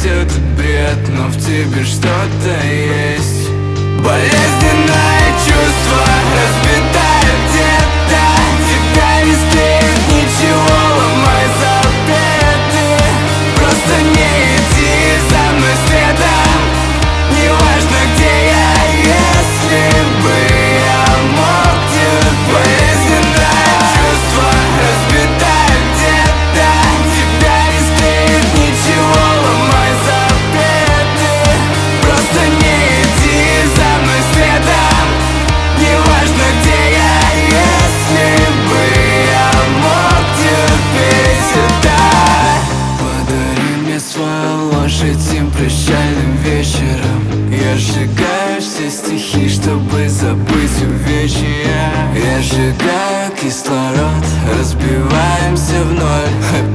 этот бред, но в тебе что-то есть. Болезненное чувство разбитое где-то. Тебя не склеит ничего, ломай запреты. Просто не иди за мной следом. Неважно, где я, если бы я мог терпеть. Болезненное чувство разбитое где-то. Тебя не склеит ничего, ломай запреты. Просто не иди за мной следом. Неважно, где я, если бы я мог терпеть это. Подари мне свою ложь этим прощальным вечером. Я сжигаю все стихи, чтобы забыть увечья. Я сжигаю кислород, разбиваемся в ноль.